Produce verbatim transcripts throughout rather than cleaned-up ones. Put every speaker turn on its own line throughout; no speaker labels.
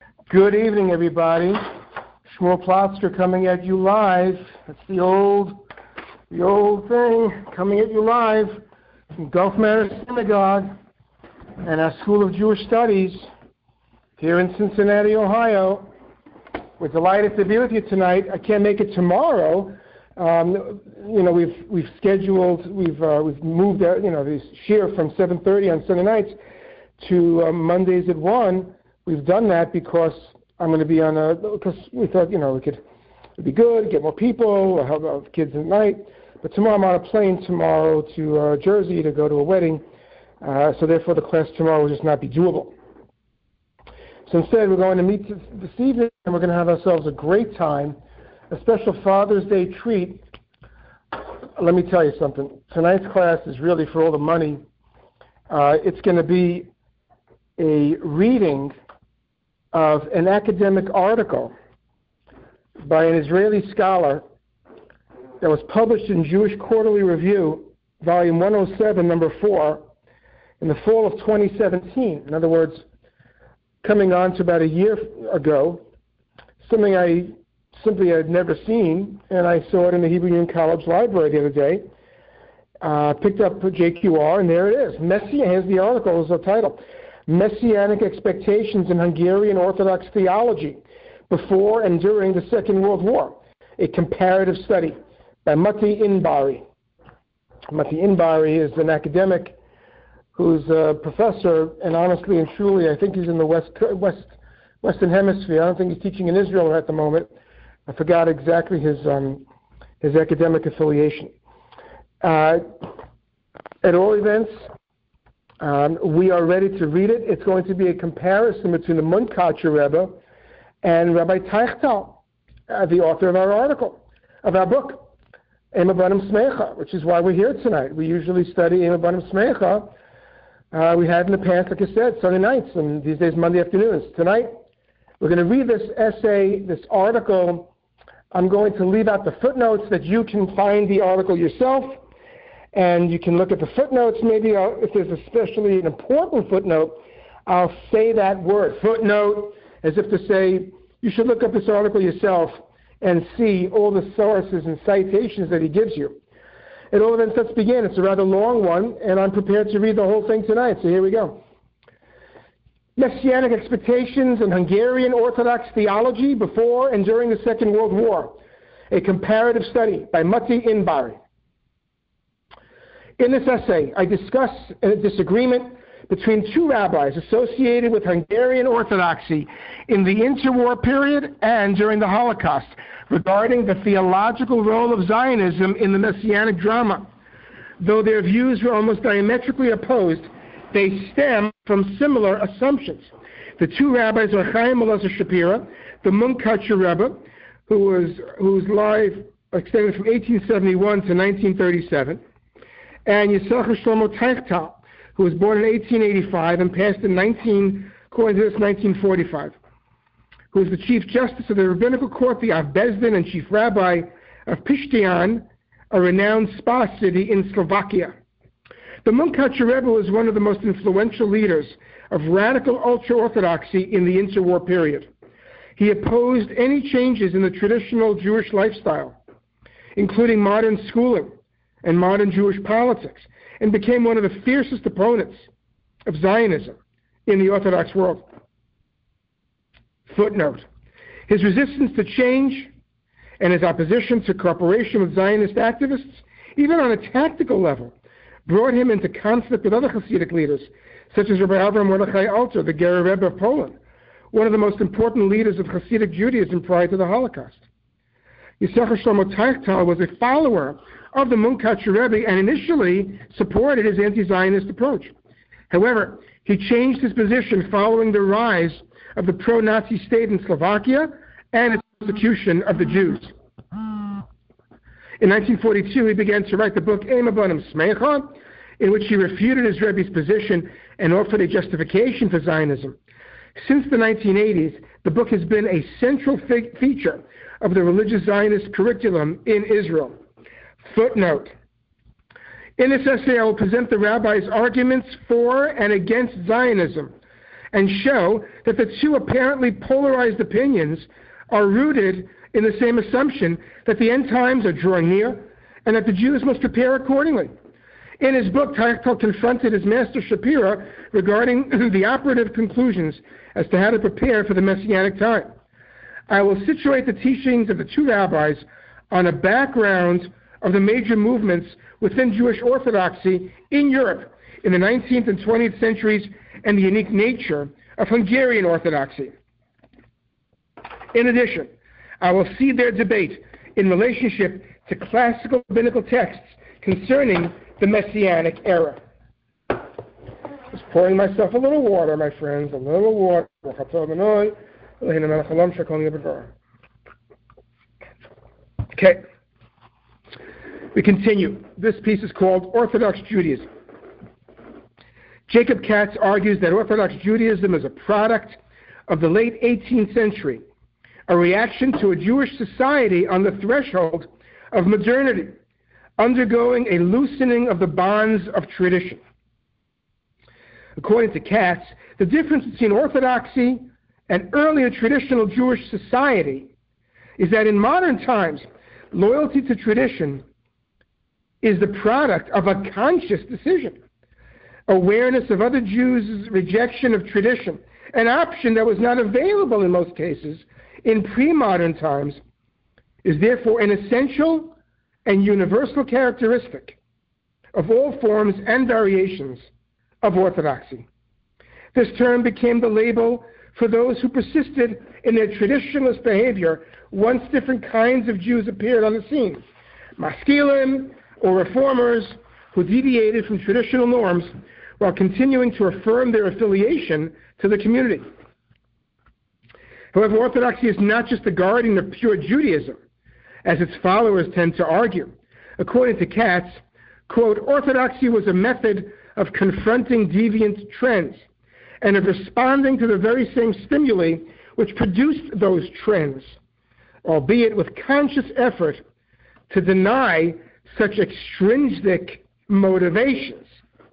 Good evening, everybody. Shmuel Plotzer coming at you live. That's the old, the old thing, coming at you live from Gulf Manor Synagogue and our School of Jewish Studies here in Cincinnati, Ohio. We're delighted to be with you tonight. I can't make it tomorrow. Um, you know, we've we've scheduled, we've uh, we've moved, uh, you know, this year from seven thirty on Sunday nights to uh, Mondays at one. We've done that because I'm going to be on a, because we thought, you know, we could, it'd be good, get more people, help out kids at night. But tomorrow I'm on a plane tomorrow to uh, Jersey to go to a wedding. Uh, so therefore the class tomorrow will just not be doable. So instead we're going to meet this evening and we're going to have ourselves a great time, a special Father's Day treat. Let me tell you something. Tonight's class is really for all the money. Uh, it's going to be a reading of an academic article by an Israeli scholar that was published in Jewish Quarterly Review, volume one oh seven, number four, in the fall of twenty seventeen. In other words, coming on to about a year ago, something I simply had never seen, and I saw it in the Hebrew Union College library the other day. Uh, picked up J Q R, and there it is. Messiah, here's the article, is the title. Messianic Expectations in Hungarian Orthodox Theology Before and During the Second World War, a Comparative Study by Mati Inbari. Mati Inbari is an academic who's a professor, and honestly and truly, I think he's in the West, West, Western Hemisphere. I don't think he's teaching in Israel at the moment. I forgot exactly his, um, his academic affiliation. Uh, at all events, Um, we are ready to read it. It's going to be a comparison between the Munkacher Rebbe and Rabbi Teichtal, uh, the author of our article, of our book, Ema Banim Smecha, which is why we're here tonight. We usually study Ema Banim Smecha. Uh, we had in the past, like I said, Sunday nights, and these days Monday afternoons. Tonight, we're going to read this essay, this article. I'm going to leave out the footnotes that you can find the article yourself. And you can look at the footnotes. Maybe I'll, if there's especially an important footnote, I'll say that word, footnote, as if to say, you should look up this article yourself and see all the sources and citations that he gives you. At all events, let's begin. It's a rather long one, and I'm prepared to read the whole thing tonight, so here we go. Messianic Expectations in Hungarian Orthodox Theology Before and During the Second World War, a Comparative Study by Mati Inbari. In this essay, I discuss a disagreement between two rabbis associated with Hungarian Orthodoxy in the interwar period and during the Holocaust regarding the theological role of Zionism in the Messianic drama. Though their views were almost diametrically opposed, they stem from similar assumptions. The two rabbis are Chaim Elazar Shapira, the Munkacher Rebbe, who was whose life extended from eighteen seventy-one to nineteen thirty-seven, and Yisachar Shlomo Teichtal, who was born in eighteen eighty-five and passed in nineteen, according to this, nineteen forty-five, who was the Chief Justice of the Rabbinical Court, the Av Bezdin, and Chief Rabbi of Pishtian, a renowned spa city in Slovakia. The Munkacher Rebbe was one of the most influential leaders of radical ultra-Orthodoxy in the interwar period. He opposed any changes in the traditional Jewish lifestyle, including modern schooling and modern Jewish politics, and became one of the fiercest opponents of Zionism in the Orthodox world. Footnote: his resistance to change and his opposition to cooperation with Zionist activists, even on a tactical level, brought him into conflict with other Hasidic leaders, such as Rabbi Avraham Mordechai Alter, the Ger Rebbe of Poland, one of the most important leaders of Hasidic Judaism prior to the Holocaust. Yisachar Shlomo Teichtal was a follower of the Munkacher Rebbe and initially supported his anti-Zionist approach. However, he changed his position following the rise of the pro-Nazi state in Slovakia and its persecution of the Jews. In nineteen forty-two, he began to write the book Ema Banim Smecha, in which he refuted his Rebbe's position and offered a justification for Zionism. Since the nineteen eighties, the book has been a central fe- feature of the religious Zionist curriculum in Israel. Footnote: in this essay, I will present the rabbi's arguments for and against Zionism and show that the two apparently polarized opinions are rooted in the same assumption that the end times are drawing near and that the Jews must prepare accordingly. In his book, Tiechtel confronted his master Shapira regarding the operative conclusions as to how to prepare for the Messianic time. I will situate the teachings of the two rabbis on a background of the major movements within Jewish Orthodoxy in Europe in the nineteenth and twentieth centuries and the unique nature of Hungarian Orthodoxy. In addition, I will see their debate in relationship to classical rabbinical texts concerning the Messianic era. Just pouring myself a little water, my friends, a little water. Okay. We continue. This piece is called Orthodox Judaism. Jacob Katz argues that Orthodox Judaism is a product of the late eighteenth century, a reaction to a Jewish society on the threshold of modernity, undergoing a loosening of the bonds of tradition. According to Katz, the difference between Orthodoxy and earlier traditional Jewish society is that in modern times, loyalty to tradition is the product of a conscious decision. Awareness of other Jews' rejection of tradition, an option that was not available in most cases in pre-modern times, is therefore an essential and universal characteristic of all forms and variations of Orthodoxy. This term became the label for those who persisted in their traditionalist behavior once different kinds of Jews appeared on the scene. Maskilim, or reformers, who deviated from traditional norms while continuing to affirm their affiliation to the community. However, Orthodoxy is not just the guardian of pure Judaism, as its followers tend to argue. According to Katz, quote, Orthodoxy was a method of confronting deviant trends and of responding to the very same stimuli which produced those trends, albeit with conscious effort to deny such extrinsic motivations.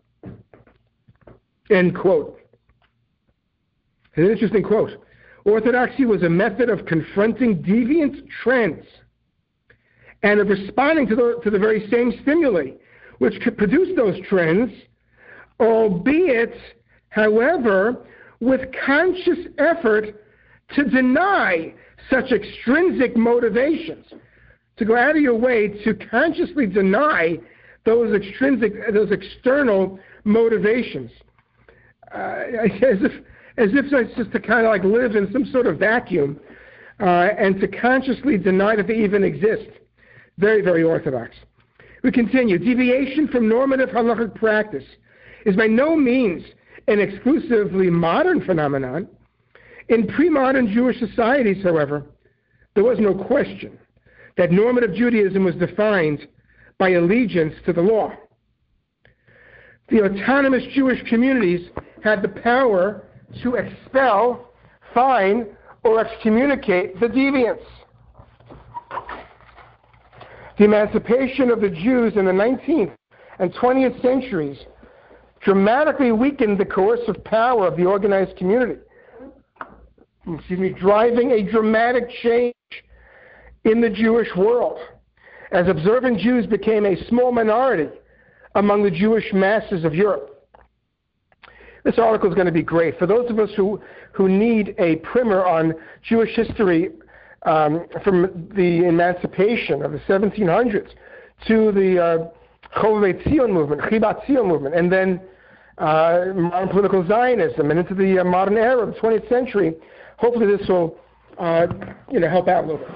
End quote. An interesting quote. Orthodoxy was a method of confronting deviant trends and of responding to the, to the very same stimuli which could produce those trends, albeit, however, with conscious effort to deny such extrinsic motivations, to go out of your way to consciously deny those extrinsic, those external motivations, uh, as if as if it's just to kind of like live in some sort of vacuum, uh, and to consciously deny that they even exist. Very, very orthodox. We continue. Deviation from normative halakhic practice is by no means an exclusively modern phenomenon. In pre-modern Jewish societies, however, there was no question that normative Judaism was defined by allegiance to the law. The autonomous Jewish communities had the power to expel, fine, or excommunicate the deviants. The emancipation of the Jews in the nineteenth and twentieth centuries dramatically weakened the coercive power of the organized community, excuse me, driving a dramatic change in the Jewish world, as observant Jews became a small minority among the Jewish masses of Europe. This article is going to be great. For those of us who, who need a primer on Jewish history um, from the emancipation of the seventeen hundreds to the uh, Chovevei Tzion movement, Chibat Tzion movement, and then uh, modern political Zionism, and into the uh, modern era of the twentieth century, hopefully this will uh, you know, help out a little bit.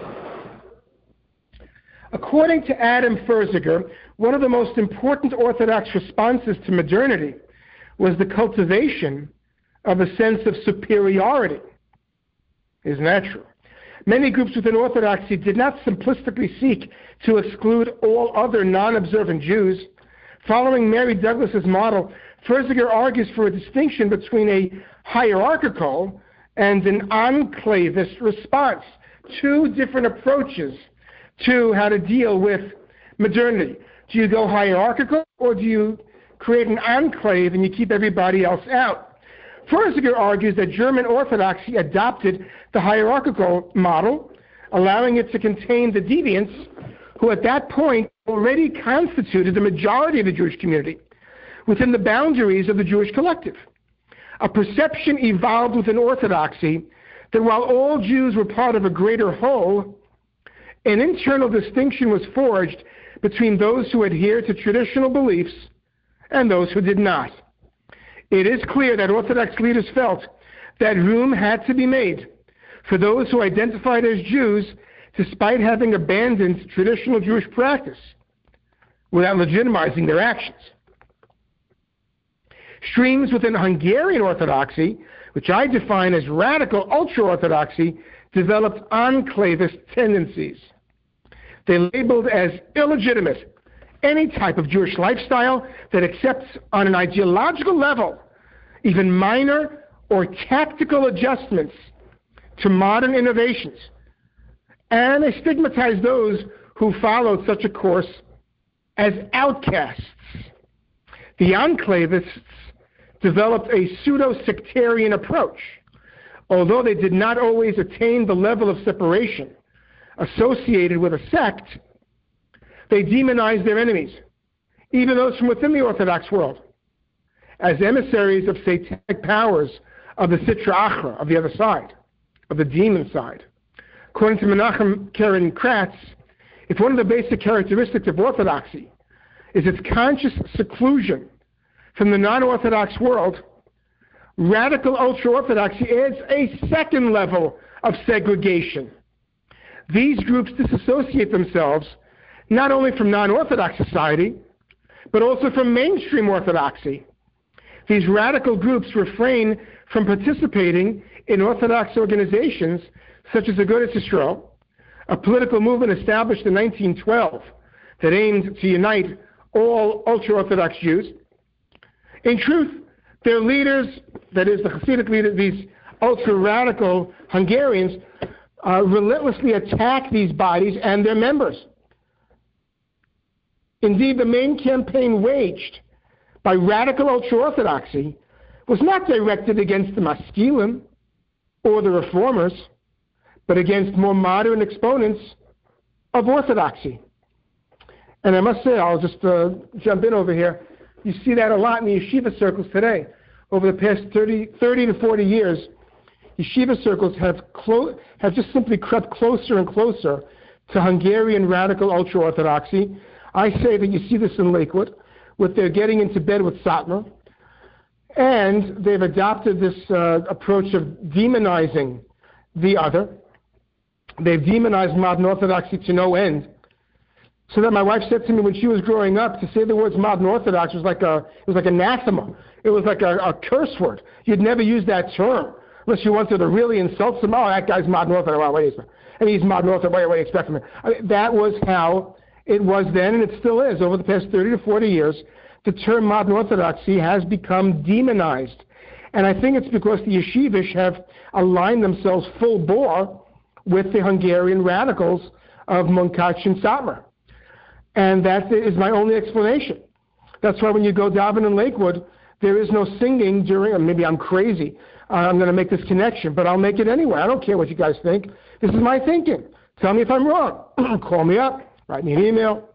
According to Adam Ferziger, one of the most important Orthodox responses to modernity was the cultivation of a sense of superiority. Isn't that true? Many groups within Orthodoxy did not simplistically seek to exclude all other non-observant Jews. Following Mary Douglas's model, Ferziger argues for a distinction between a hierarchical and an enclavist response, two different approaches to how to deal with modernity. Do you go hierarchical, or do you create an enclave and you keep everybody else out? Fursiger argues that German Orthodoxy adopted the hierarchical model, allowing it to contain the deviants who at that point already constituted the majority of the Jewish community within the boundaries of the Jewish collective. A perception evolved within Orthodoxy that while all Jews were part of a greater whole, an internal distinction was forged between those who adhered to traditional beliefs and those who did not. It is clear that Orthodox leaders felt that room had to be made for those who identified as Jews despite having abandoned traditional Jewish practice without legitimizing their actions. Streams within Hungarian Orthodoxy, which I define as radical ultra-Orthodoxy, developed enclavist tendencies. They labeled as illegitimate any type of Jewish lifestyle that accepts on an ideological level even minor or tactical adjustments to modern innovations, and they stigmatized those who followed such a course as outcasts. The enclavists developed a pseudo-sectarian approach. Although they did not always attain the level of separation associated with a sect, they demonized their enemies, even those from within the Orthodox world, as emissaries of satanic powers of the Sitra Achra, of the other side, of the demon side. According to Menachem Karen Kratz, if one of the basic characteristics of Orthodoxy is its conscious seclusion from the non-Orthodox world, radical ultra-Orthodoxy adds a second level of segregation. These groups disassociate themselves not only from non-Orthodox society, but also from mainstream Orthodoxy. These radical groups refrain from participating in Orthodox organizations such as Agudas Yisrael, a political movement established in nineteen twelve that aimed to unite all ultra-Orthodox Jews. In truth, their leaders, that is the Hasidic leaders, these ultra-radical Hungarians, uh, relentlessly attack these bodies and their members. Indeed, the main campaign waged by radical ultra-Orthodoxy was not directed against the Maskilim or the Reformers, but against more modern exponents of Orthodoxy. And I must say, I'll just uh, jump in over here, you see that a lot in the yeshiva circles today. Over the past thirty, thirty to forty years, yeshiva circles have, clo- have just simply crept closer and closer to Hungarian radical ultra-Orthodoxy. I say that you see this in Lakewood, with their getting into bed with Satmar, and they've adopted this uh, approach of demonizing the other. They've demonized modern Orthodoxy to no end. So that my wife said to me when she was growing up, to say the words modern Orthodox was like a, it was like anathema. It was like a, a curse word. You'd never use that term unless you wanted to really insult someone. Oh, that guy's modern Orthodox. Well, what do you expect? And he's modern Orthodox. What do you expect from him? I mean, that was how it was then, and it still is. Over the past thirty to forty years, the term modern Orthodoxy has become demonized. And I think it's because the yeshivish have aligned themselves full bore with the Hungarian radicals of Munkac and Satmar. And that is my only explanation. That's why when you go daven in Lakewood, there is no singing during, or maybe I'm crazy, uh, I'm going to make this connection, but I'll make it anyway. I don't care what you guys think. This is my thinking. Tell me if I'm wrong. Call me up, write me an email,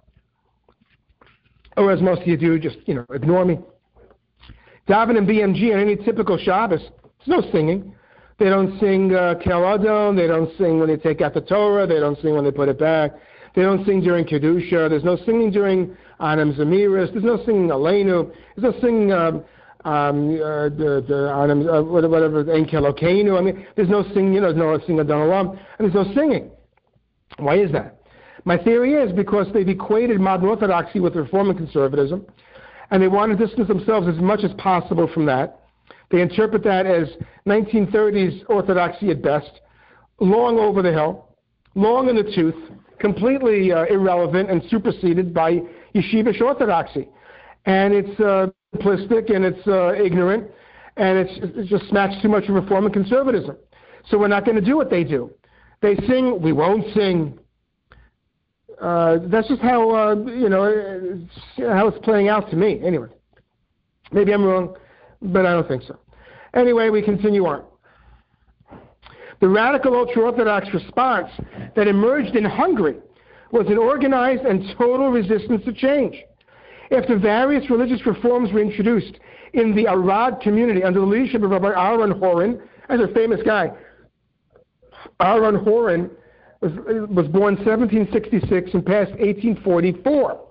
or as most of you do, just, you know, ignore me. Daven and B M G on any typical Shabbos, there's no singing. They don't sing uh, Kel Adon, they don't sing when they take out the Torah, they don't sing when they put it back. They don't sing during Kedusha. There's no singing during Anam Zemiris. There's no singing Aleinu. There's no singing um, um, uh, the, the Anam, uh, whatever, Ein Kelokeinu. I mean, there's no singing, you know, there's no singing Adon Olam, and there's no singing. Why is that? My theory is because they've equated modern Orthodoxy with Reform and conservatism, and they want to distance themselves as much as possible from that. They interpret that as nineteen thirties Orthodoxy at best, long over the hill, long in the tooth, completely uh, irrelevant and superseded by yeshivish Orthodoxy. And it's uh, simplistic and it's uh, ignorant, and it's, it just smacks too much of Reform and conservatism. So we're not going to do what they do. They sing, we won't sing. Uh, that's just how, uh, you know, it's how it's playing out to me. Anyway, maybe I'm wrong, but I don't think so. Anyway, we continue on. The radical ultra-Orthodox response that emerged in Hungary was an organized and total resistance to change. After various religious reforms were introduced in the Arad community under the leadership of Rabbi Aaron Horan, as a famous guy, Aaron Horan was, was born seventeen sixty-six and passed eighteen forty-four.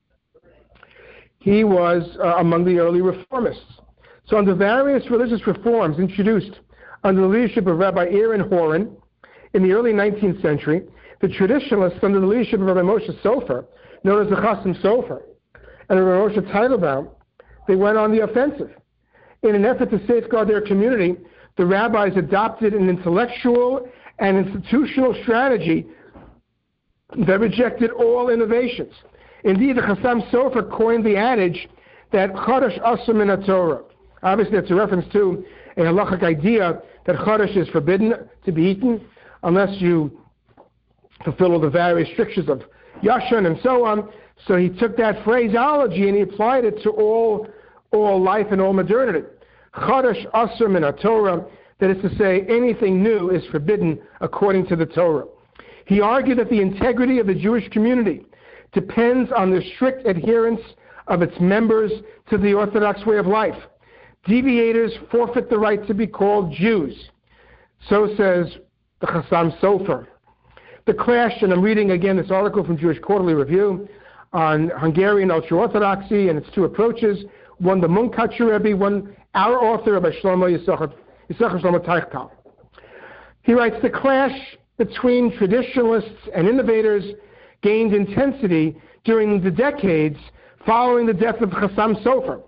He was uh, among the early reformists. So under various religious reforms introduced under the leadership of Rabbi Aaron Horan in the early nineteenth century, the traditionalists under the leadership of Rabbi Moshe Sofer, known as the Chasam Sofer, and Rabbi Moshe Teitelbaum, they went on the offensive. In an effort to safeguard their community, the rabbis adopted an intellectual and institutional strategy that rejected all innovations. Indeed, the Chasam Sofer coined the adage that Chodesh Asur min HaTorah. Obviously, that's a reference to a halachic idea that Chodesh is forbidden to be eaten unless you fulfill all the various strictures of Yashan and so on. So he took that phraseology and he applied it to all, all life and all modernity. Chodesh Asur min HaTorah, that is to say, anything new is forbidden according to the Torah. He argued that the integrity of the Jewish community depends on the strict adherence of its members to the Orthodox way of life. Deviators forfeit the right to be called Jews. So says the Chasam Sofer. The clash, and I'm reading again this article from Jewish Quarterly Review on Hungarian ultra-Orthodoxy and its two approaches, one the Munkacher Rebbe, one our author, Rabbi Shlomo Yisachar Shlomo Teichtal. He writes, the clash between traditionalists and innovators gained intensity during the decades following the death of Chasam Sofer.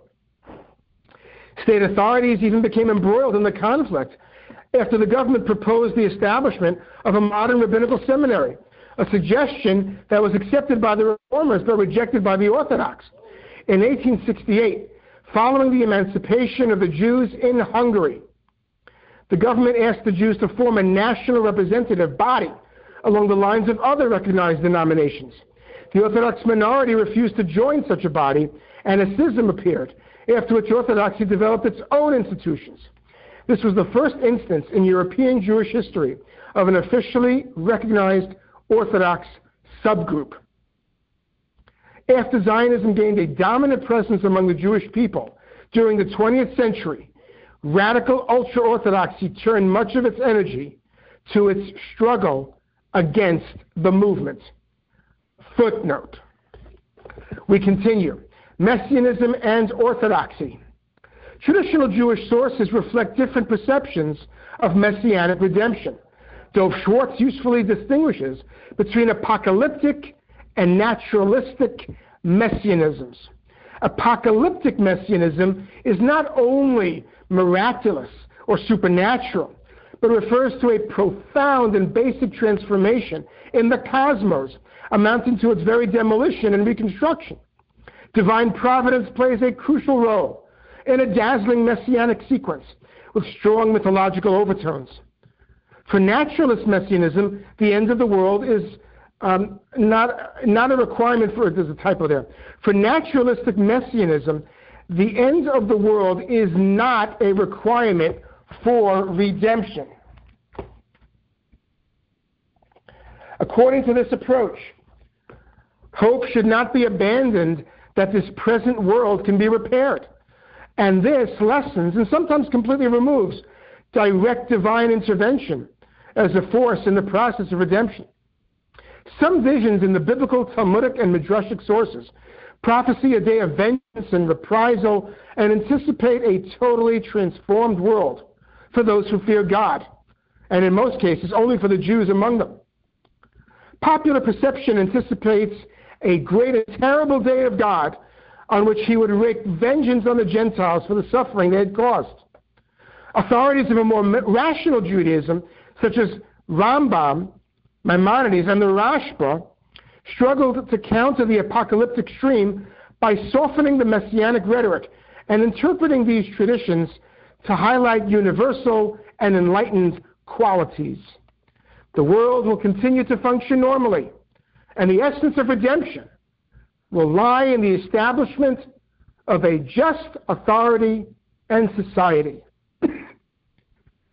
State authorities even became embroiled in the conflict after the government proposed the establishment of a modern rabbinical seminary, a suggestion that was accepted by the reformers but rejected by the Orthodox. In eighteen sixty-eight, following the emancipation of the Jews in Hungary, the government asked the Jews to form a national representative body along the lines of other recognized denominations. The Orthodox minority refused to join such a body, and a schism appeared, after which Orthodoxy developed its own institutions. This was the first instance in European Jewish history of an officially recognized Orthodox subgroup. After Zionism gained a dominant presence among the Jewish people during the twentieth century, radical ultra-Orthodoxy turned much of its energy to its struggle against the movement. Footnote. We continue. Messianism and Orthodoxy. Traditional Jewish sources reflect different perceptions of messianic redemption. Dov Schwartz usefully distinguishes between apocalyptic and naturalistic messianisms. Apocalyptic messianism is not only miraculous or supernatural, but refers to a profound and basic transformation in the cosmos, amounting to its very demolition and reconstruction. Divine providence plays a crucial role in a dazzling messianic sequence with strong mythological overtones. For naturalist messianism, the end of the world is um, not, not a requirement for, there's a typo there. For naturalistic messianism, the end of the world is not a requirement for redemption. According to this approach, hope should not be abandoned that this present world can be repaired. And this lessens and sometimes completely removes direct divine intervention as a force in the process of redemption. Some visions in the biblical, Talmudic, and Midrashic sources prophesy a day of vengeance and reprisal and anticipate a totally transformed world for those who fear God, and in most cases only for the Jews among them. Popular perception anticipates a great and terrible day of God on which he would wreak vengeance on the Gentiles for the suffering they had caused. Authorities of a more rational Judaism, such as Rambam, Maimonides, and the Rashba, struggled to counter the apocalyptic stream by softening the messianic rhetoric and interpreting these traditions to highlight universal and enlightened qualities. The world will continue to function normally, and the essence of redemption will lie in the establishment of a just authority and society.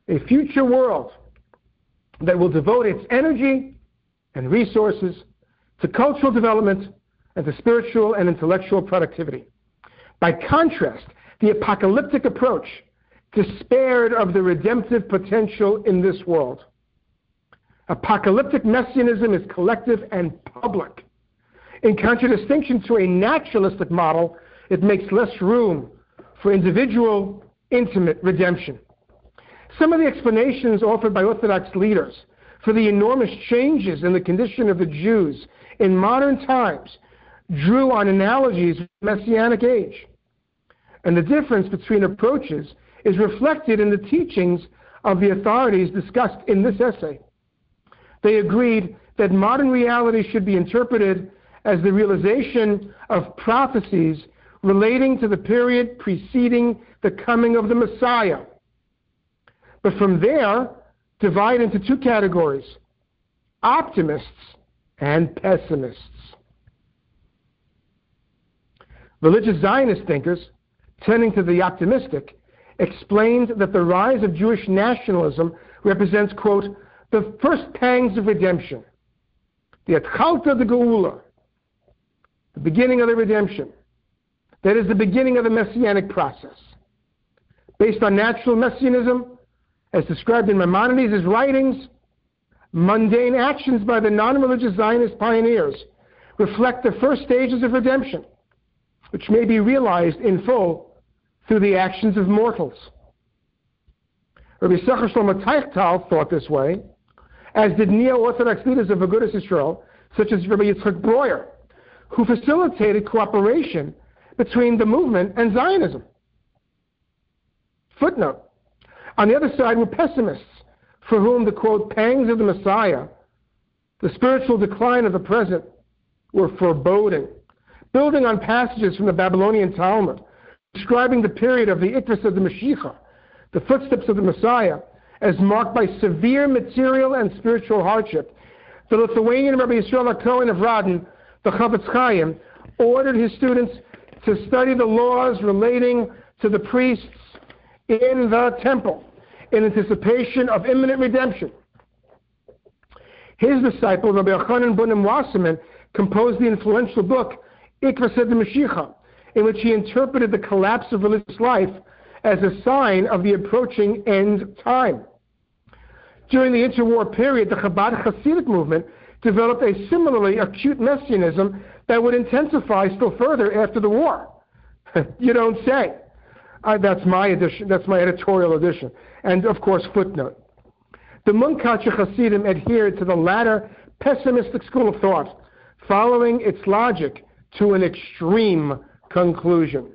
a future world that will devote its energy and resources to cultural development and to spiritual and intellectual productivity. By contrast, the apocalyptic approach despaired of the redemptive potential in this world. Apocalyptic messianism is collective and public. In contradistinction to a naturalistic model, it makes less room for individual, intimate redemption. Some of the explanations offered by Orthodox leaders for the enormous changes in the condition of the Jews in modern times drew on analogies with the Messianic age. And the difference between approaches is reflected in the teachings of the authorities discussed in this essay. They agreed that modern reality should be interpreted as the realization of prophecies relating to the period preceding the coming of the Messiah. But from there, divide into two categories: optimists and pessimists. Religious Zionist thinkers, tending to the optimistic, explained that the rise of Jewish nationalism represents, quote, the first pangs of redemption, the Atchalta de Geula, the beginning of the redemption. That is the beginning of the messianic process. Based on natural messianism, as described in Maimonides' writings, mundane actions by the non-religious Zionist pioneers reflect the first stages of redemption, which may be realized in full through the actions of mortals. Rabbi Yisachar Shlomo Teichtal thought this way, as did neo-Orthodox leaders of Agudas Yisrael, such as Rabbi Yitzchak Breuer, who facilitated cooperation between the movement and Zionism. Footnote: on the other side were pessimists, for whom the, quote, pangs of the Messiah, the spiritual decline of the present, were foreboding, building on passages from the Babylonian Talmud, describing the period of the Ikvus of the Mashiach, the footsteps of the Messiah, as marked by severe material and spiritual hardship. The Lithuanian Rabbi Yisrael Cohen of Radin, the Chavetz Chaim, ordered his students to study the laws relating to the priests in the temple in anticipation of imminent redemption. His disciple, Rabbi Yochanan Bunim Wasserman, composed the influential book Ikvus de Mashiach, in which he interpreted the collapse of religious life as a sign of the approaching end time. During the interwar period, the Chabad Hasidic movement developed a similarly acute messianism that would intensify still further after the war. You don't say. Uh, that's my edition. That's my editorial edition. And of course, footnote. The Munkacher Hasidim adhered to the latter pessimistic school of thought, following its logic to an extreme conclusion.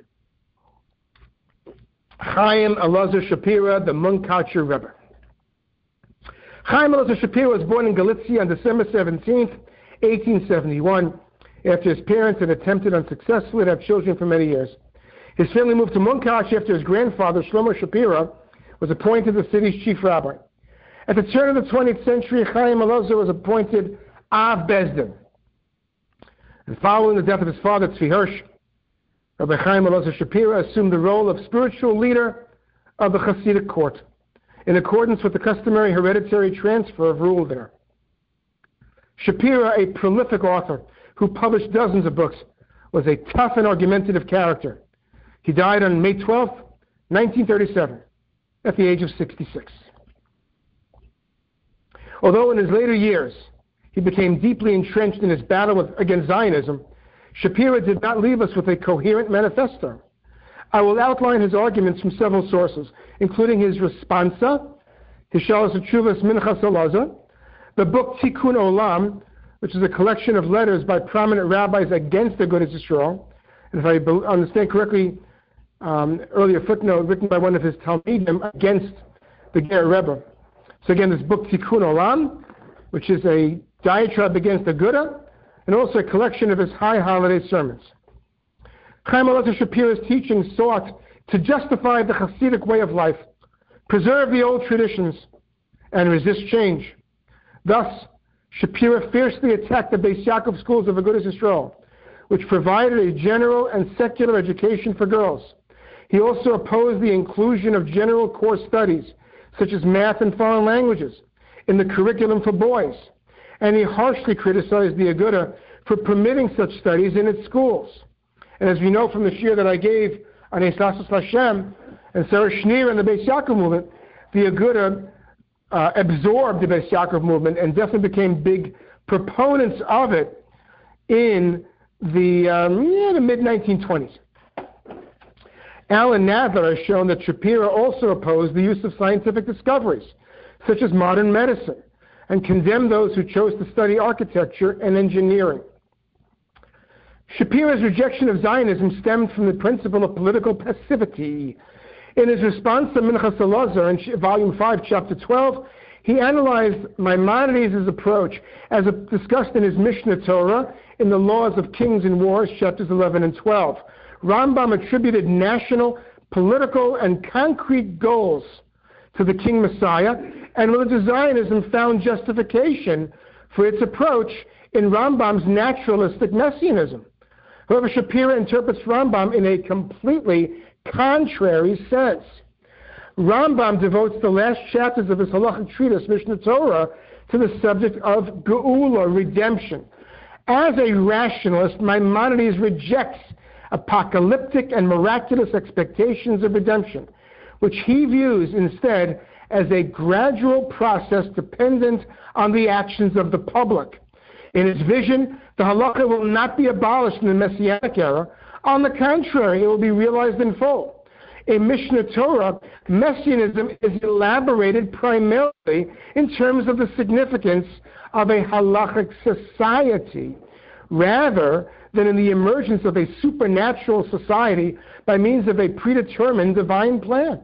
Chaim Elazar Shapira, the Munkacher Rebbe. Chaim Elazar Shapira was born in Galicia on December seventeenth, eighteen seventy-one, after his parents had attempted unsuccessfully to have children for many years. His family moved to Munkac after his grandfather, Shlomo Shapira, was appointed the city's chief rabbi. At the turn of the twentieth century, Chaim Elazar was appointed Av Bezdin. And following the death of his father, Tzvi Hirsch, Rabbi Chaim Elazar Shapira assumed the role of spiritual leader of the Hasidic court, in accordance with the customary hereditary transfer of rule there. Shapira, a prolific author who published dozens of books, was a tough and argumentative character. He died on May twelfth, nineteen thirty-seven, at the age of sixty-six. Although in his later years he became deeply entrenched in his battle with, against Zionism, Shapira did not leave us with a coherent manifesto. I will outline his arguments from several sources, including his Responsa, his Shalos Tshuvas Minchas Elazar, the book Tikkun Olam, which is a collection of letters by prominent rabbis against the Agudas Yisrael, and if I understand correctly, um, earlier footnote written by one of his Talmidim against the Ger Rebbe. So again, this book Tikkun Olam, which is a diatribe against the Agudah, and also a collection of his high holiday sermons. Chaim Elazar Shapira's teachings sought to justify the Hasidic way of life, preserve the old traditions, and resist change. Thus, Shapira fiercely attacked the Beis Yaakov schools of Agudas Yisrael, which provided a general and secular education for girls. He also opposed the inclusion of general core studies, such as math and foreign languages, in the curriculum for boys. And he harshly criticized the Aguda for permitting such studies in its schools. And as we know from the shir that I gave on Esasus Hashem and Sarah Schneer and the Beis Yaakov movement, the Aguda uh, absorbed the Beis Yaakov movement and definitely became big proponents of it in the, um, yeah, the mid nineteen twenties. Alan Nadler has shown that Shapira also opposed the use of scientific discoveries, such as modern medicine, and condemned those who chose to study architecture and engineering. Shapira's rejection of Zionism stemmed from the principle of political passivity. In his response to Minchas Elazar in Volume five, Chapter twelve, he analyzed Maimonides' approach as discussed in his Mishnah Torah in the Laws of Kings and Wars, Chapters eleven and twelve. Rambam attributed national, political, and concrete goals to the King Messiah, and religious Zionism found justification for its approach in Rambam's naturalistic messianism. However, Shapira interprets Rambam in a completely contrary sense. Rambam devotes the last chapters of his halachic treatise, Mishnah Torah, to the subject of Geula, redemption. As a rationalist, Maimonides rejects apocalyptic and miraculous expectations of redemption, which he views instead as a gradual process dependent on the actions of the public. In his vision, the halakha will not be abolished in the Messianic era. On the contrary, it will be realized in full. In Mishnah Torah, Messianism is elaborated primarily in terms of the significance of a halachic society, rather than in the emergence of a supernatural society by means of a predetermined divine plan.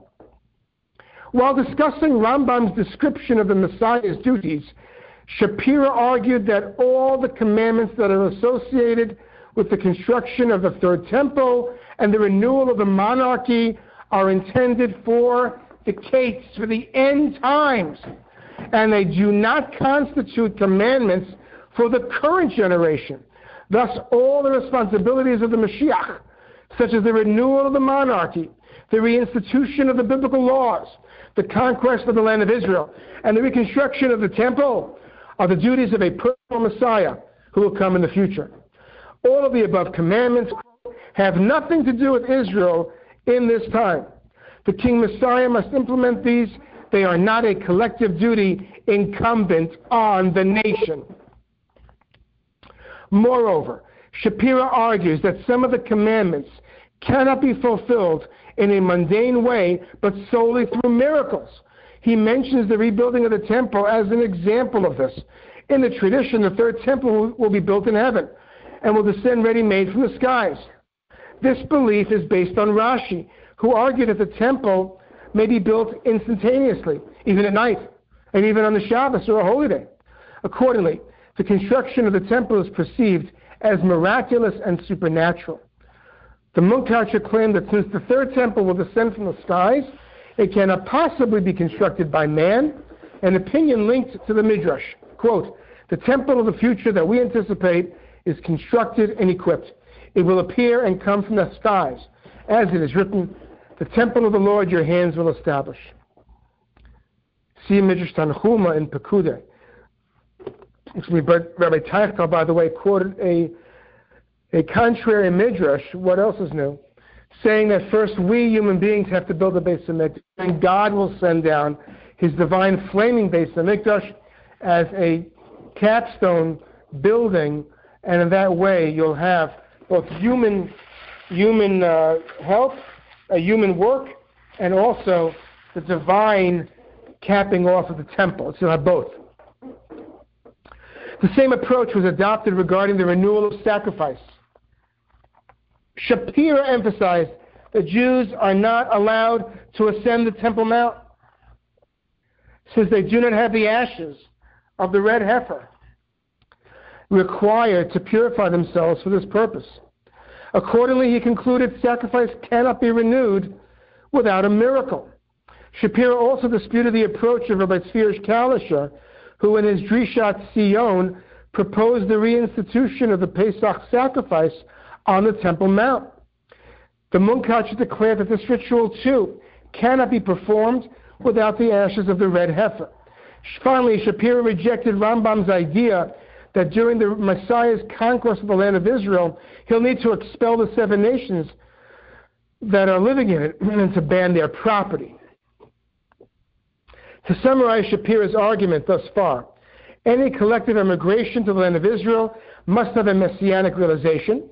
While discussing Rambam's description of the Messiah's duties, Shapira argued that all the commandments that are associated with the construction of the Third Temple and the renewal of the monarchy are intended for the case, for the end times, and they do not constitute commandments for the current generation. Thus, all the responsibilities of the Mashiach, such as the renewal of the monarchy, the reinstitution of the biblical laws, the conquest of the land of Israel, and the reconstruction of the temple, are the duties of a personal Messiah who will come in the future. All of the above commandments have nothing to do with Israel in this time. The King Messiah must implement these. They are not a collective duty incumbent on the nation. Moreover, Shapira argues that some of the commandments cannot be fulfilled in a mundane way, but solely through miracles. He mentions the rebuilding of the temple as an example of this. In the tradition, the third temple will be built in heaven and will descend ready-made from the skies. This belief is based on Rashi, who argued that the temple may be built instantaneously, even at night, and even on the Shabbos or a holy day. Accordingly, the construction of the temple is perceived as miraculous and supernatural. The Munkacher claimed that since the third temple will descend from the skies, it cannot possibly be constructed by man, an opinion linked to the Midrash. Quote, the temple of the future that we anticipate is constructed and equipped. It will appear and come from the skies. As it is written, the temple of the Lord your hands will establish. See Midrash Tanchuma in Pekudei. Rabbi Teichtal, by the way, quoted a, a contrary Midrash, what else is new, saying that first we human beings have to build a Beis HaMikdash, and God will send down his divine flaming Beis HaMikdash as a capstone building, and in that way you'll have both human human uh, help, a human work, and also the divine capping off of the temple. So you'll have both. The same approach was adopted regarding the renewal of sacrifice. Shapira emphasized that Jews are not allowed to ascend the Temple Mount since they do not have the ashes of the red heifer required to purify themselves for this purpose. Accordingly, he concluded sacrifice cannot be renewed without a miracle. Shapira also disputed the approach of Rabbi Tzvi Kalisher, who in his Drishat Sion proposed the reinstitution of the Pesach sacrifice on the Temple Mount. The Munkacher declared that this ritual, too, cannot be performed without the ashes of the red heifer. Finally, Shapira rejected Rambam's idea that during the Messiah's conquest of the land of Israel, he'll need to expel the seven nations that are living in it and to ban their property. To summarize Shapira's argument thus far, any collective immigration to the land of Israel must have a messianic realization.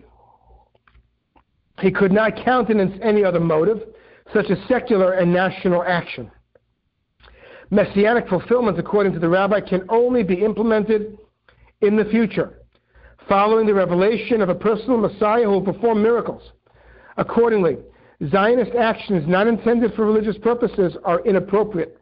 He could not countenance any other motive, such as secular and national action. Messianic fulfillment, according to the rabbi, can only be implemented in the future, following the revelation of a personal Messiah who will perform miracles. Accordingly, Zionist actions not intended for religious purposes are inappropriate.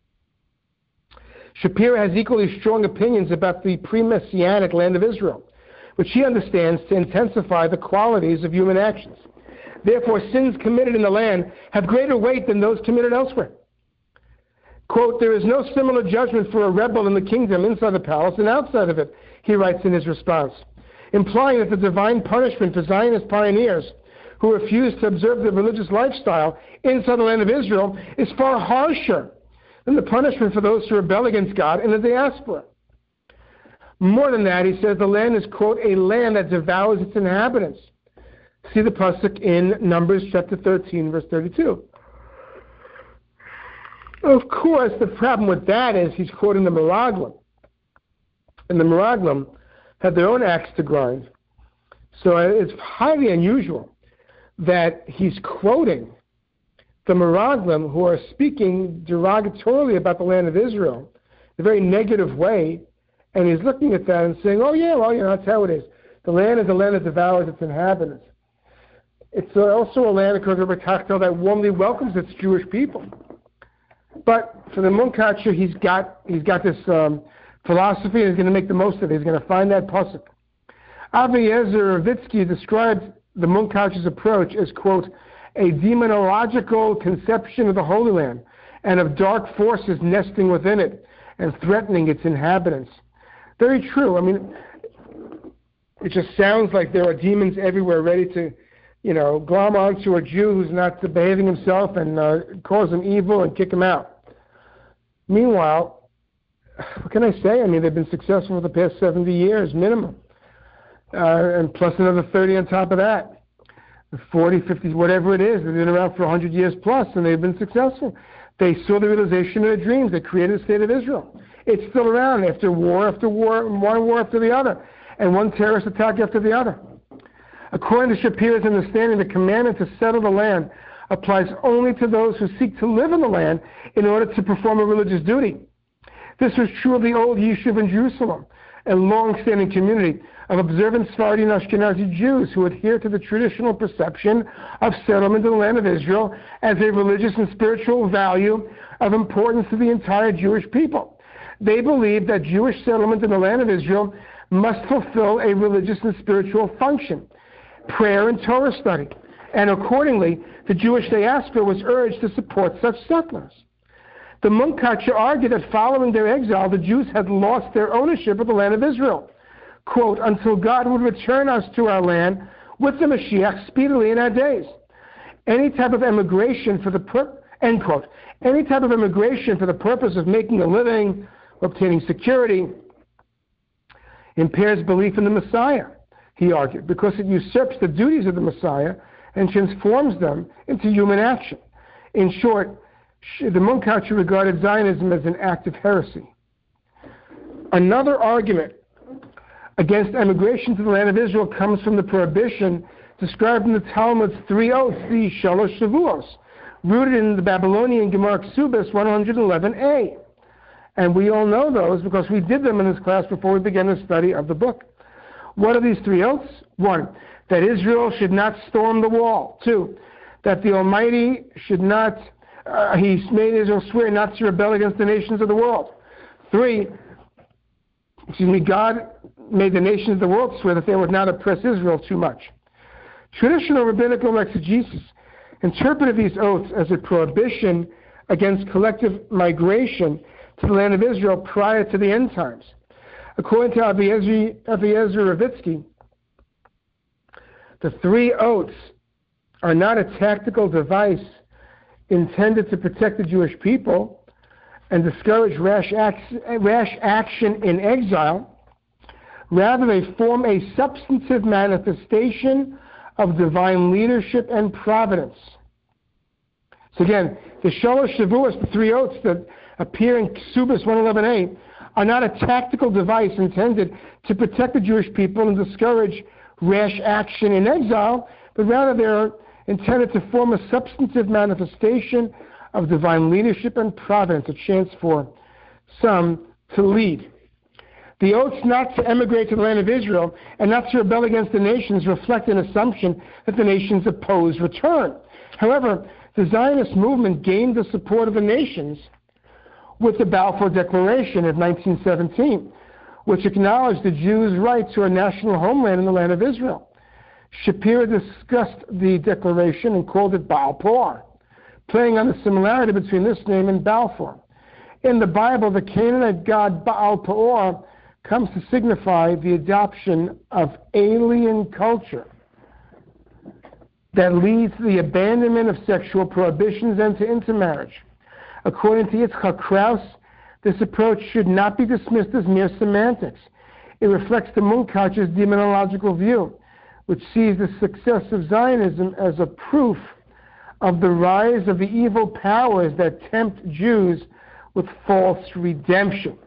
Shapira has equally strong opinions about the pre-Messianic land of Israel, which he understands to intensify the qualities of human actions. Therefore, sins committed in the land have greater weight than those committed elsewhere. Quote, there is no similar judgment for a rebel in the kingdom inside the palace and outside of it, he writes in his response, implying that the divine punishment for Zionist pioneers who refuse to observe the religious lifestyle inside the land of Israel is far harsher than the punishment for those who rebel against God in the diaspora. More than that, he says the land is, quote, a land that devours its inhabitants. See the pasuk in Numbers chapter thirteen, verse thirty-two. Of course, the problem with that is he's quoting the Meraglim. And the Meraglim had their own axe to grind. So it's highly unusual that he's quoting the Meraglim, who are speaking derogatorily about the land of Israel in a very negative way, and he's looking at that and saying, oh yeah, well, you know, that's how it is. The land is a land that devours its inhabitants. It's also a land, according to Rabbi Tachtel, that warmly welcomes its Jewish people. But for the Munkacher, he's got he's got this um, philosophy, and he's going to make the most of it. He's going to find that pasuk. Avi Ezer Ravitsky describes the Munkacher's approach as, quote, a demonological conception of the Holy Land and of dark forces nesting within it and threatening its inhabitants. Very true. I mean, it just sounds like there are demons everywhere ready to, you know, glom onto a Jew who's not behaving himself and uh, cause him evil and kick him out. Meanwhile, what can I say? I mean, they've been successful for the past seventy years, minimum. Uh, and plus another thirty on top of that. forty, fifty, whatever it is. They've been around for one hundred years plus, and they've been successful. They saw the realization of their dreams. They created the state of Israel. It's still around after war after war, one war after the other, and one terrorist attack after the other. According to Shapira's understanding, the commandment to settle the land applies only to those who seek to live in the land in order to perform a religious duty. This was true of the old Yishuv in Jerusalem, a long-standing community of observant Sephardi and Ashkenazi Jews who adhere to the traditional perception of settlement in the land of Israel as a religious and spiritual value of importance to the entire Jewish people. They believe that Jewish settlement in the land of Israel must fulfill a religious and spiritual function, prayer and Torah study, and accordingly, the Jewish diaspora was urged to support such settlers. The Munkacher argued that following their exile, the Jews had lost their ownership of the land of Israel, quote, until God would return us to our land with the Mashiach speedily in our days. Any type of emigration for the pur- end quote, any type of immigration for the purpose of making a living, obtaining security, impairs belief in the Messiah, he argued, because it usurps the duties of the Messiah and transforms them into human action. In short, the Munkacher regarded Zionism as an act of heresy. Another argument against emigration to the land of Israel comes from the prohibition described in the Talmud's three oaths, the Shalosh Shavuos, rooted in the Babylonian Gemara Ksubis one eleven a. And we all know those because we did them in this class before we began the study of the book. What are these three oaths? One, that Israel should not storm the wall. Two, that the Almighty should not, uh, he made Israel swear not to rebel against the nations of the world. Three, excuse me, God made the nations of the world swear that they would not oppress Israel too much. Traditional rabbinical exegesis interpreted these oaths as a prohibition against collective migration to the land of Israel prior to the end times. According to Aviezer Ravitsky, the three oaths are not a tactical device intended to protect the Jewish people and discourage rash, act, rash action in exile. Rather, they form a substantive manifestation of divine leadership and providence. So again, the Shalosh Shavuos, the three oaths that appear in Ksubos one eleven a, are not a tactical device intended to protect the Jewish people and discourage rash action in exile, but rather they are intended to form a substantive manifestation of divine leadership and providence, a chance for some to lead. The oaths not to emigrate to the land of Israel and not to rebel against the nations reflect an assumption that the nations oppose return. However, the Zionist movement gained the support of the nations with the Balfour Declaration of nineteen seventeen, which acknowledged the Jews' right to a national homeland in the land of Israel. Shapiro discussed the declaration and called it Baal Peor, playing on the similarity between this name and Balfour. In the Bible, the Canaanite god Baal Peor comes to signify the adoption of alien culture that leads to the abandonment of sexual prohibitions and to intermarriage. According to Yitzchak Krauss, this approach should not be dismissed as mere semantics. It reflects the Munkach's demonological view, which sees the success of Zionism as a proof of the rise of the evil powers that tempt Jews with false redemption.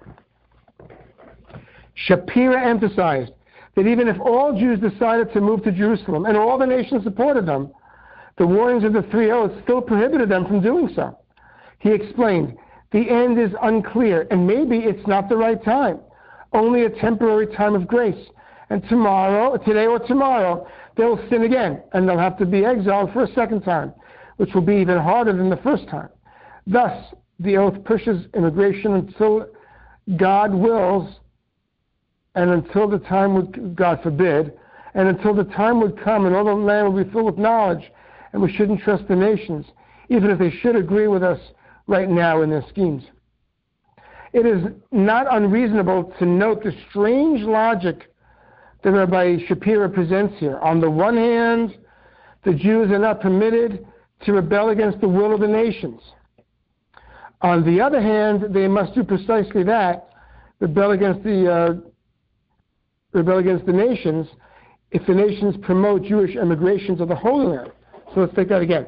Shapira emphasized that even if all Jews decided to move to Jerusalem and all the nations supported them, the warnings of the three oaths still prohibited them from doing so. He explained, the end is unclear, and maybe it's not the right time, only a temporary time of grace. And tomorrow, today or tomorrow, they'll sin again, and they'll have to be exiled for a second time, which will be even harder than the first time. Thus, the oath pushes immigration until God wills, and until the time would, God forbid, and until the time would come and all the land will be filled with knowledge, and we shouldn't trust the nations, even if they should agree with us right now in their schemes. It is not unreasonable to note the strange logic that Rabbi Shapira presents here. On the one hand, the Jews are not permitted to rebel against the will of the nations. On the other hand, they must do precisely that, rebel against the uh, rebel against the nations, if the nations promote Jewish emigration to the Holy Land. So let's take that again.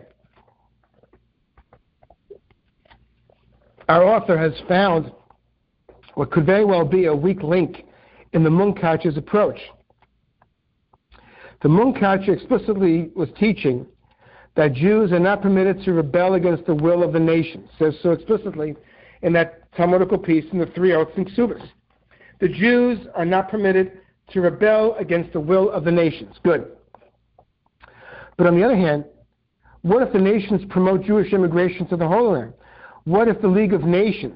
Our author has found what could very well be a weak link in the Munkach's approach. The Munkach explicitly was teaching that Jews are not permitted to rebel against the will of the nations. It says so explicitly in that Talmudical piece in the Three Oaths in Ksubos. The Jews are not permitted to rebel against the will of the nations. Good. But on the other hand, what if the nations promote Jewish immigration to the Holy Land? What if the League of Nations,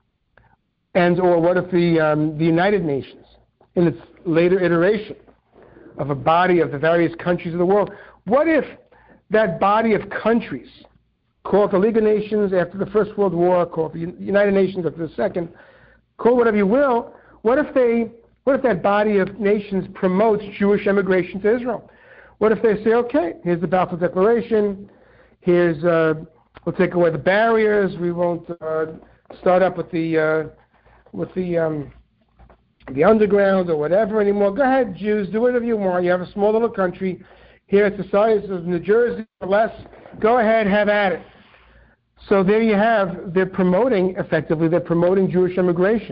and or what if the, um, the United Nations, in its later iteration of a body of the various countries of the world, what if that body of countries, called the League of Nations after the First World War, called the United Nations after the Second, call whatever you will, what if they, what if that body of nations promotes Jewish immigration to Israel? What if they say, okay, here's the Balfour Declaration, here's, uh, we'll take away the barriers, we won't uh, start up with the, uh, with the, um, the underground or whatever anymore. Go ahead, Jews, do whatever you want. You have a small little country. Here it's the size of New Jersey or less. Go ahead, have at it. So there you have, they're promoting, effectively, they're promoting Jewish immigration.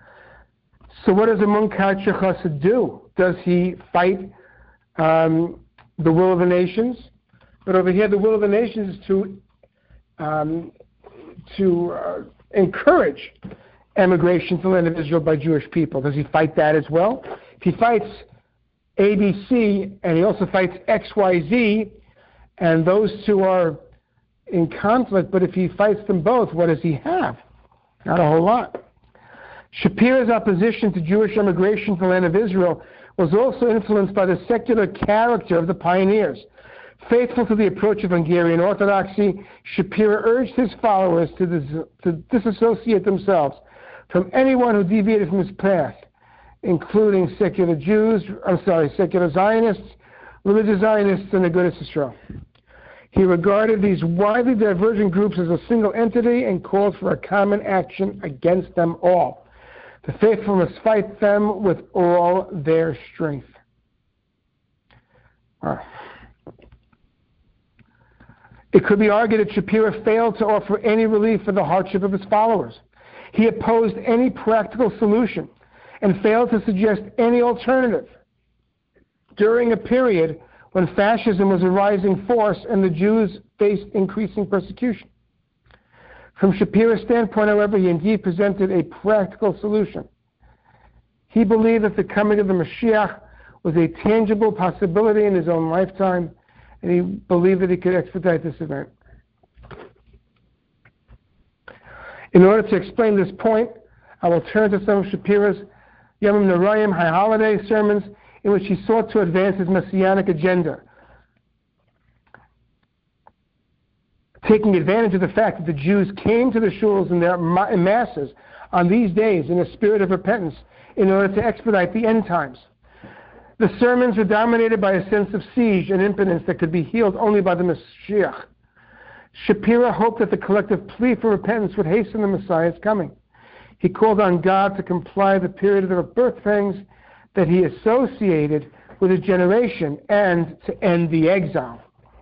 So what does a Munkach Chassid do? Does he fight um, the will of the nations? But over here, the will of the nations is to, um, to uh, encourage emigration to the land of Israel by Jewish people. Does he fight that as well? If he fights A B C and he also fights X Y Z, and those two are in conflict, but if he fights them both, what does he have? Not a whole lot. Shapira's opposition to Jewish immigration to the land of Israel was also influenced by the secular character of the pioneers. Faithful to the approach of Hungarian Orthodoxy, Shapira urged his followers to, dis- to disassociate themselves from anyone who deviated from his path, including secular Jews, I'm sorry, secular Zionists, religious Zionists, and the Agudas Yisrael. He regarded these widely divergent groups as a single entity and called for a common action against them all. The faithful must fight them with all their strength. Wow. It could be argued that Shapira failed to offer any relief for the hardship of his followers. He opposed any practical solution and failed to suggest any alternative during a period when fascism was a rising force and the Jews faced increasing persecution. From Shapira's standpoint, however, he indeed presented a practical solution. He believed that the coming of the Mashiach was a tangible possibility in his own lifetime, and he believed that he could expedite this event. In order to explain this point, I will turn to some of Shapira's Yom Noraim High Holiday sermons in which he sought to advance his messianic agenda, taking advantage of the fact that the Jews came to the shuls in their masses on these days in a spirit of repentance in order to expedite the end times. The sermons were dominated by a sense of siege and impotence that could be healed only by the Mashiach. Shapira hoped that the collective plea for repentance would hasten the Messiah's coming. He called on God to comply the period of the birth pangs that he associated with his generation and to end the exile.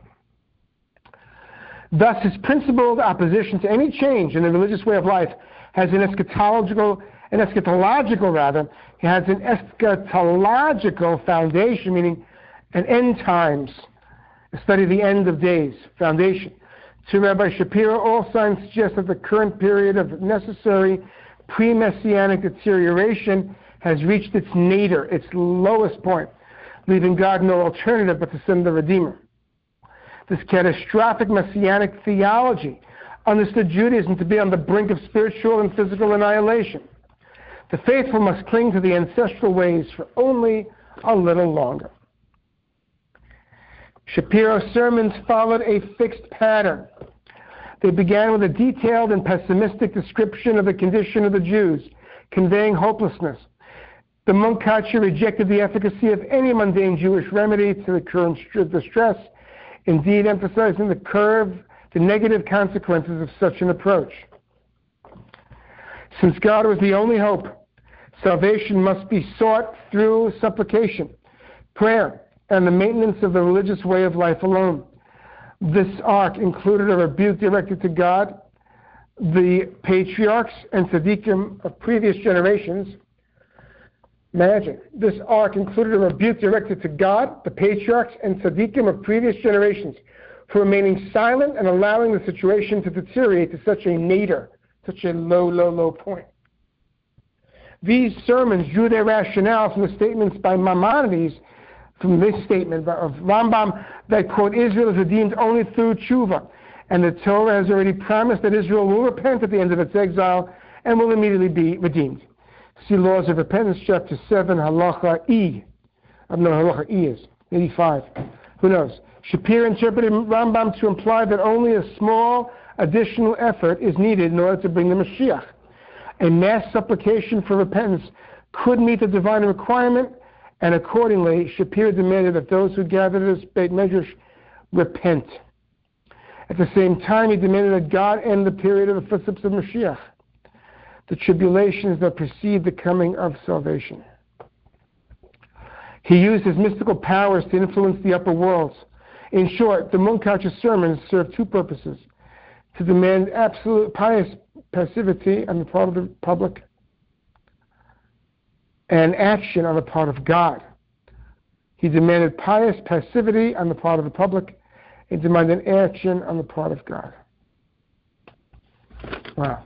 Thus, his principled opposition to any change in the religious way of life has an eschatological, an eschatological rather, he has an eschatological foundation, meaning an end times, a study of the end of days, foundation. To Rabbi Shapira, all signs suggest that the current period of necessary pre-messianic deterioration has reached its nadir, its lowest point, leaving God no alternative but to send the Redeemer. This catastrophic messianic theology understood Judaism to be on the brink of spiritual and physical annihilation. The faithful must cling to the ancestral ways for only a little longer. Shapiro's sermons followed a fixed pattern. They began with a detailed and pessimistic description of the condition of the Jews, conveying hopelessness. The Munkachi rejected the efficacy of any mundane Jewish remedy to the current distress, indeed emphasizing the curve, the negative consequences of such an approach. Since God was the only hope, salvation must be sought through supplication, prayer, and the maintenance of the religious way of life alone. This arc included a rebuke directed to God, the patriarchs and tzaddikim of previous generations. Imagine, this arc included a rebuke directed to God, the patriarchs, and tzaddikim of previous generations for remaining silent and allowing the situation to deteriorate to such a nadir, such a low, low, low point. These sermons drew their rationale from the statements by Maimonides, from this statement of Rambam, that, quote, Israel is redeemed only through tshuva, and the Torah has already promised that Israel will repent at the end of its exile and will immediately be redeemed. See Laws of Repentance, chapter seven, halacha E. I don't know halacha E is, eighty-five. Who knows? Shapira interpreted Rambam to imply that only a small additional effort is needed in order to bring the Mashiach. A mass supplication for repentance could meet the divine requirement, and accordingly, Shapira demanded that those who gathered at his Beit Medrash repent. At the same time, he demanded that God end the period of the footsteps of Mashiach, the tribulations that precede the coming of salvation. He used his mystical powers to influence the upper worlds. In short, the Munkachi sermons serve two purposes: to demand absolute pious passivity on the part of the public and action on the part of God. He demanded pious passivity on the part of the public and demanded action on the part of God. Wow.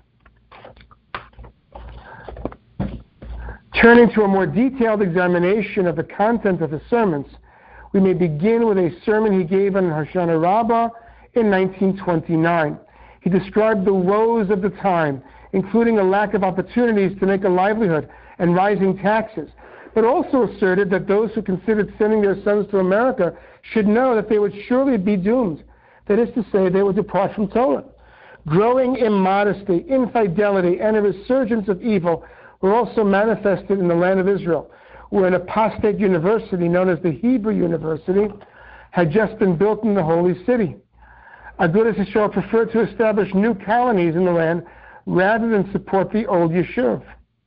Turning to a more detailed examination of the content of his sermons, we may begin with a sermon he gave on Hoshana Rabbah in nineteen twenty-nine. He described the woes of the time, including a lack of opportunities to make a livelihood and rising taxes, but also asserted that those who considered sending their sons to America should know that they would surely be doomed. That is to say, they would depart from Torah. Growing immodesty, infidelity, and a resurgence of evil were also manifested in the land of Israel, where an apostate university known as the Hebrew University had just been built in the holy city. Agudas Yisrael preferred to establish new colonies in the land rather than support the old Yishuv.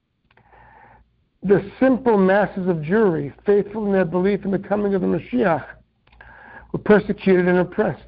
The simple masses of Jewry, faithful in their belief in the coming of the Mashiach, were persecuted and oppressed.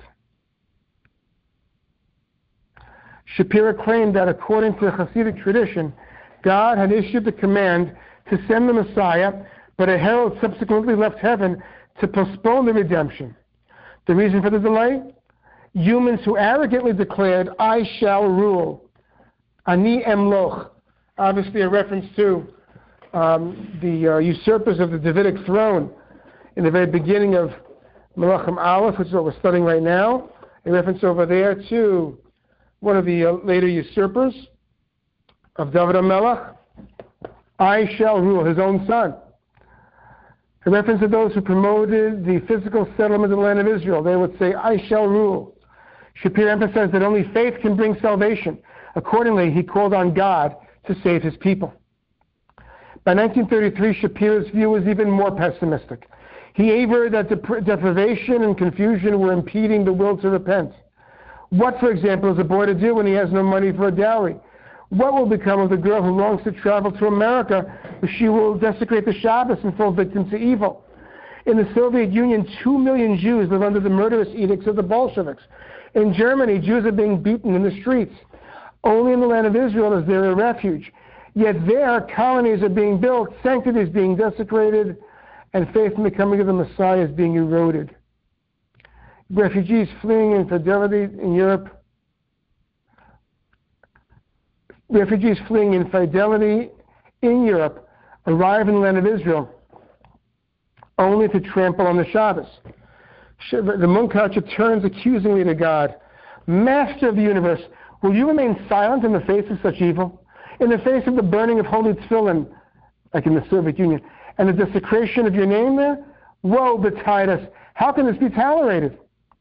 Shapira claimed that according to the Hasidic tradition, God had issued the command to send the Messiah, but a herald subsequently left heaven to postpone the redemption. The reason for the delay? Humans who arrogantly declared, I shall rule. Ani emloch. Obviously a reference to um, the uh, usurpers of the Davidic throne in the very beginning of Melachim Aleph, which is what we're studying right now. A reference over there to one of the uh, later usurpers of David HaMelech. I shall rule, his own son. A reference to those who promoted the physical settlement of the land of Israel. They would say, I shall rule. Shapira emphasized that only faith can bring salvation. Accordingly, he called on God to save his people. By nineteen thirty-three, Shapira's view was even more pessimistic. He averred that dep- deprivation and confusion were impeding the will to repent. What, for example, is a boy to do when he has no money for a dowry? What will become of the girl who longs to travel to America, where she will desecrate the Shabbos and fall victim to evil? In the Soviet Union, two million Jews live under the murderous edicts of the Bolsheviks. In Germany, Jews are being beaten in the streets. Only in the land of Israel is there a refuge. Yet there, colonies are being built, sanctity is being desecrated, and faith in the coming of the Messiah is being eroded. Refugees fleeing infidelity in Europe Refugees fleeing infidelity in Europe arrive in the land of Israel only to trample on the Shabbos. The Munkacher turns accusingly to God. Master of the universe, will you remain silent in the face of such evil? In the face of the burning of holy tefillin, like in the Soviet Union, and the desecration of your name there? Woe betide us. How can this be tolerated?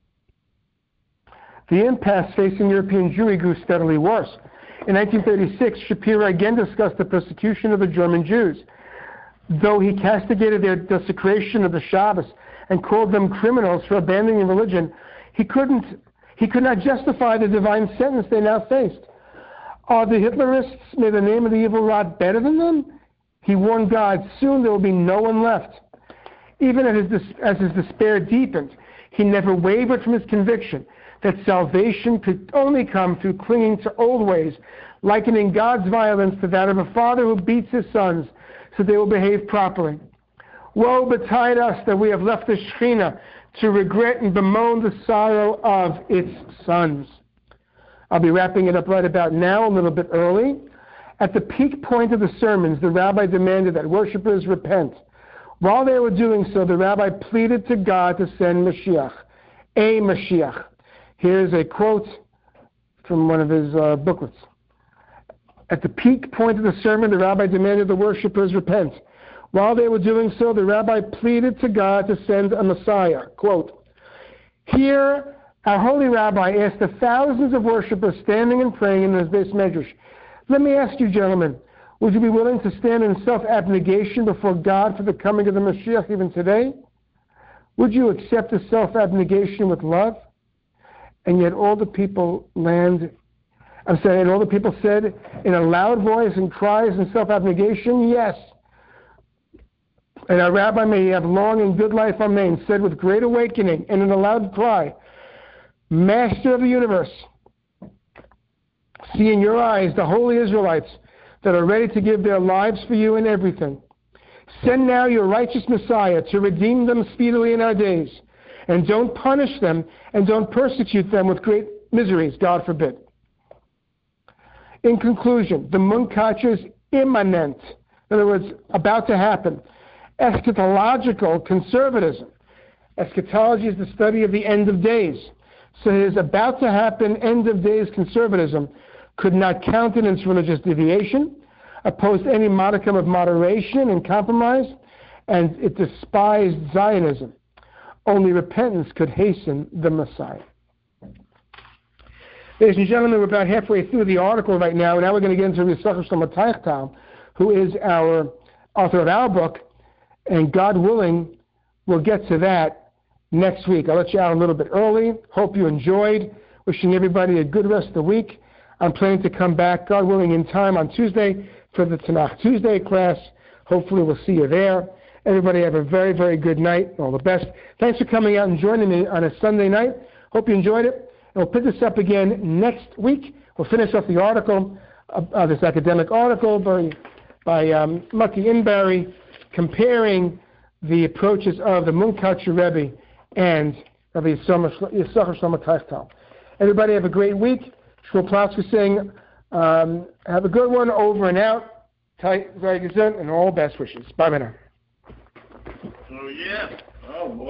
The impasse facing European Jewry grew steadily worse. In nineteen thirty-six, Shapira again discussed the persecution of the German Jews. Though he castigated their desecration of the Shabbos and called them criminals for abandoning religion, he couldn't, he could not justify the divine sentence they now faced. Are the Hitlerists, may the name of the evil rot, better than them? He warned God, soon there will be no one left. Even as his, as his despair deepened, he never wavered from his conviction that salvation could only come through clinging to old ways, likening God's violence to that of a father who beats his sons so they will behave properly. Woe betide us that we have left the Shekhinah to regret and bemoan the sorrow of its sons. I'll be wrapping it up right about now, a little bit early. At the peak point of the sermons, the rabbi demanded that worshipers repent. While they were doing so, the rabbi pleaded to God to send Mashiach, a Mashiach. Here's a quote from one of his uh, booklets. At the peak point of the sermon, the rabbi demanded the worshipers repent. While they were doing so, the rabbi pleaded to God to send a Messiah. Quote, here, our holy rabbi asked the thousands of worshipers standing and praying in his base medrash, let me ask you, gentlemen, would you be willing to stand in self-abnegation before God for the coming of the Mashiach even today? Would you accept the self-abnegation with love? And yet all the people land, I'm saying, and all the people said in a loud voice and cries and self-abnegation, yes. And our rabbi, may he have long and good life, amen, said with great awakening and in a loud cry, Master of the universe, see in your eyes the holy Israelites that are ready to give their lives for you in everything. Send now your righteous Messiah to redeem them speedily in our days. And don't punish them and don't persecute them with great miseries, God forbid. In conclusion, the Munkacher's immanent, in other words, about to happen, eschatological conservatism. Eschatology is the study of the end of days. So his about to happen end of days conservatism could not countenance religious deviation, opposed any modicum of moderation and compromise, and it despised Zionism. Only repentance could hasten the Messiah. Ladies and gentlemen, we're about halfway through the article right now, and now we're going to get into Yisachar Shlomo Teichtal, who is our author of our book, and God willing, we'll get to that next week. I'll let you out a little bit early. Hope you enjoyed. Wishing everybody a good rest of the week. I'm planning to come back, God willing, in time on Tuesday for the Tanakh Tuesday class. Hopefully we'll see you there. Everybody have a very, very good night. All the best. Thanks for coming out and joining me on a Sunday night. Hope you enjoyed it. And we'll pick this up again next week. We'll finish off the article, uh, uh, this academic article by, by um, Maki Inbari, comparing the approaches of the Munkacher Rebbe and Rabbi Yisachar Shlomo Teichtal. Everybody have a great week. Shmuel Plotzker saying, um, have a good one, over and out. Tight, very good, and all best wishes. Bye bye now.
Oh, yeah. Oh, boy.